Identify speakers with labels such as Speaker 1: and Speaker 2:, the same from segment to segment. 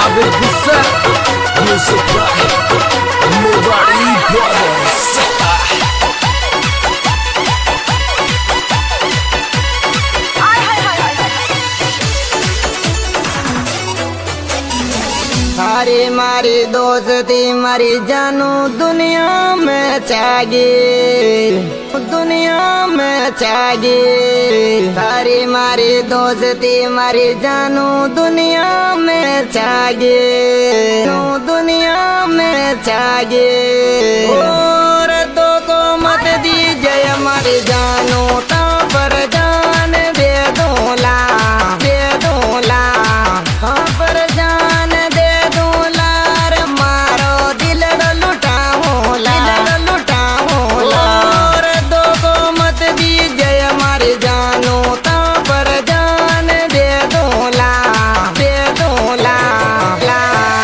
Speaker 1: David Buffett, music by Murari Brothers.
Speaker 2: सारी मारी दोस्ती मारी जानू दुनिया में चाहिए, दुनिया में चाहिए। सारी मारी दोस्ती मारी जानू दुनिया में चाहिए, दुनिया में चाहिए। और दो को मत दीजिए हमारी जानू ता पर जान दे दूला, दे दूला हाँ पर जान दे दूला। रे मारो दिल लुटाओ ला, लुटाओ ला। और दो को मत दीजिए हमारी जानू ता पर जान दे दूला, दे दूला ला।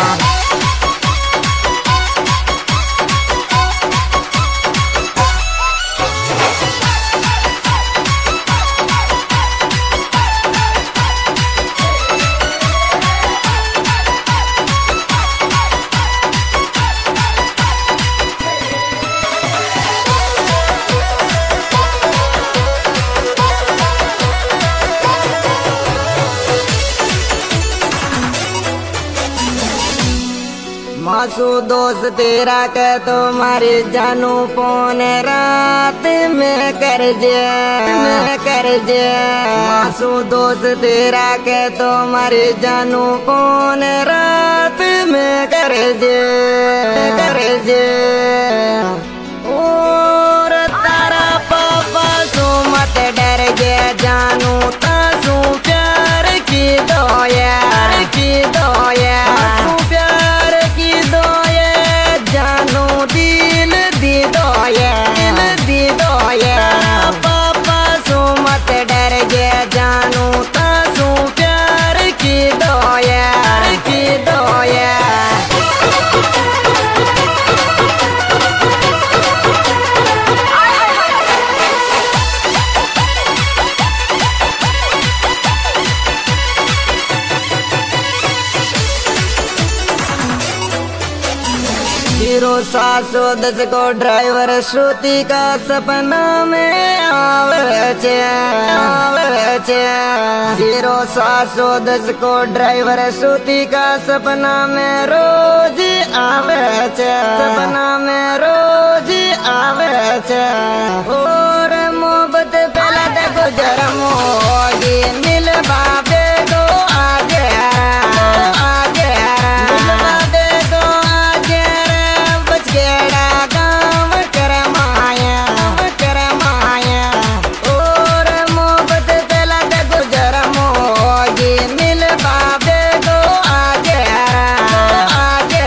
Speaker 2: मासू दोस्त तेरा के तुम्हारी जानू फोन रात में कर जे, में कर जे। मासू दोस्त तेरा के तुम्हारी जानू फोन रात में कर जे, कर जे। और तारा पापा सू मत डर जे जानू तासू प्यार की दो यार, की दो यार। प्यार की दो ये जानू दिल दी दो ये, दिल दी दो ये। पापा सू मत डर गे जानू तासू प्यार की दो यार, की दो ये। जीरो 710 को ड्राइवर श्रुति का सपना में आवे छे, आवे छे। 0710 को ड्राइवर श्रुति का सपना में रोज आवे छे, सपना में रोज आवे छे। और मोहब्बत पहला तक गुजर मोगी मिलवा दे दो आगे, आगे मिलवा दे दो आगे। बचगेड़ा गाँव कर माया, कर माया। और मोहब्बत पहला तक गुजर मोगी मिलवा दे दो आगे, आगे।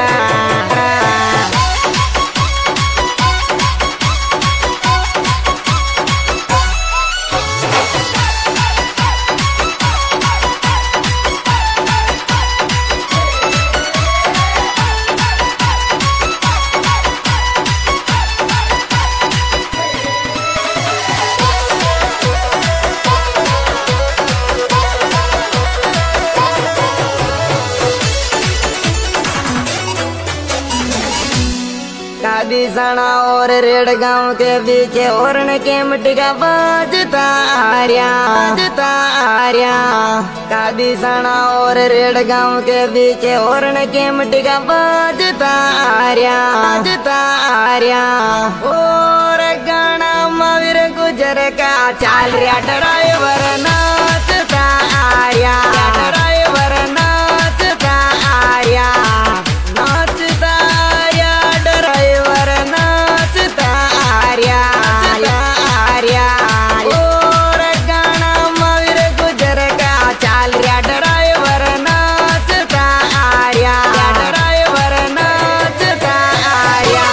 Speaker 2: कादिसाना और रेड गांव के बीच हॉर्न के मिट्टी का बाजता आर्या, बाजता आर्या। कादिसाना और रेड गांव के बीच हॉर्न के मिट्टी का बाजता आर्या, बाजता आर्या। और गाना माविर गुजर का चाल रिया ड्राइवर नाचता आर्या, ड्राइवर नाचता आर्या, नाचता आर्या। ड्राइवर नाचता आर्या, आर्या। और गाना माविर गुजर का चाल रिया ड्राइवर नाचता आर्या, ड्राइवर नाचता आर्या।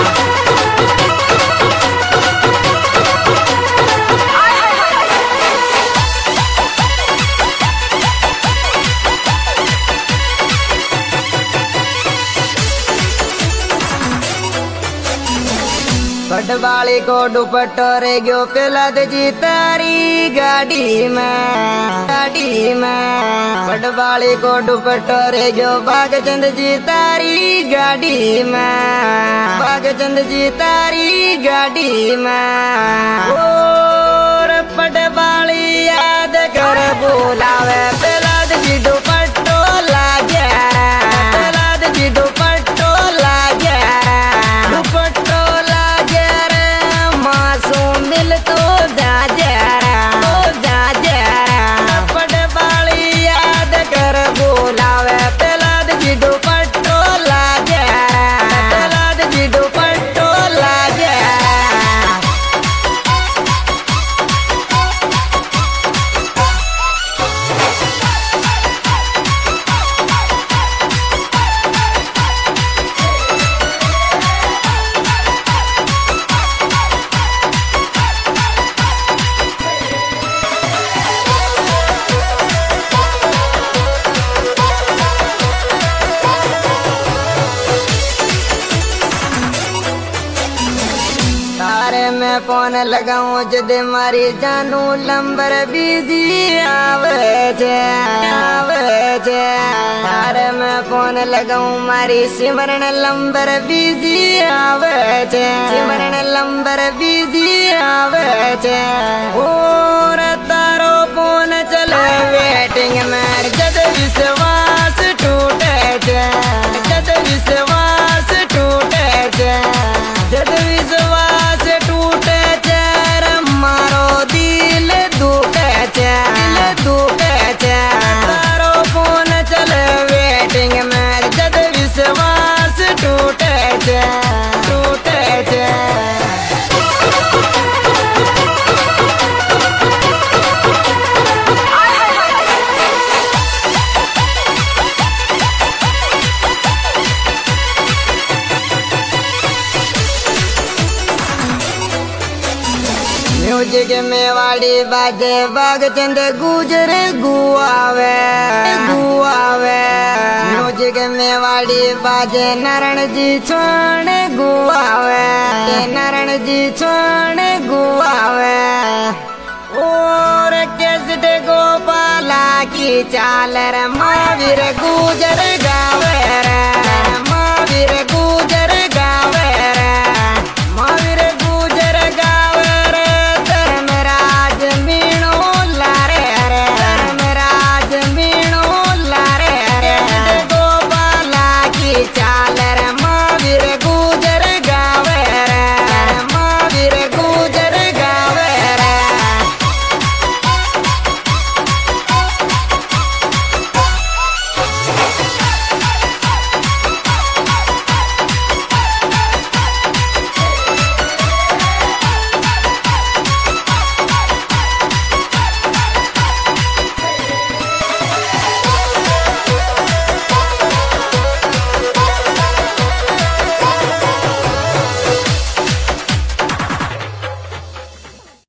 Speaker 2: पटवाली को दुपट्टो रे गयो पेला जी तारी गाड़ी में, गाड़ी में। पटवाली को दुपट्टो रे गयो भागचंद जी तारी गाड़ी में, भागचंद जी तारी गाड़ी में। और पटवाली याद कर बुलावे प्रहलाद जी दुपट्टो लागे, प्रहलाद जी दुपट्टो लागे, दुपट्टो लागे रे मासूम मिल तो जाजे बुलावे प्रहलाद जी दुपट्टो लागे, प्रहलाद जी दुपट्टो लागे। मैं फोन लगाऊं जद मारी जानू लंबर बिजी आवे छे, आवे छे। तारे मैं फोन लगाऊं मारी सिमरन लंबर बिजी आवे छे, सिमरन लंबर बिजी आवे छे। और तारो फोन चले वेटिंग में जद विश्वास टूटे छे, जद विश्वास टूटे छे, जद विश्वास टूटे छे मारो दिल दुखे छे, दिल दुखे छे। तारो फोन चले वेटिंग में जद विश्वास टूटे छे, टूटे छे। म्यूजिक मेवाड़ी बाजे भागचंद गुजर गुआवे, गुआवे। म्यूजिक मेवाड़ी बाजे नारायण जी छोड़ गुआवे, नारायण जी छोड़ गुआवे। और कैसेट गोपाला की चाल रे महावीर गुजर गावे।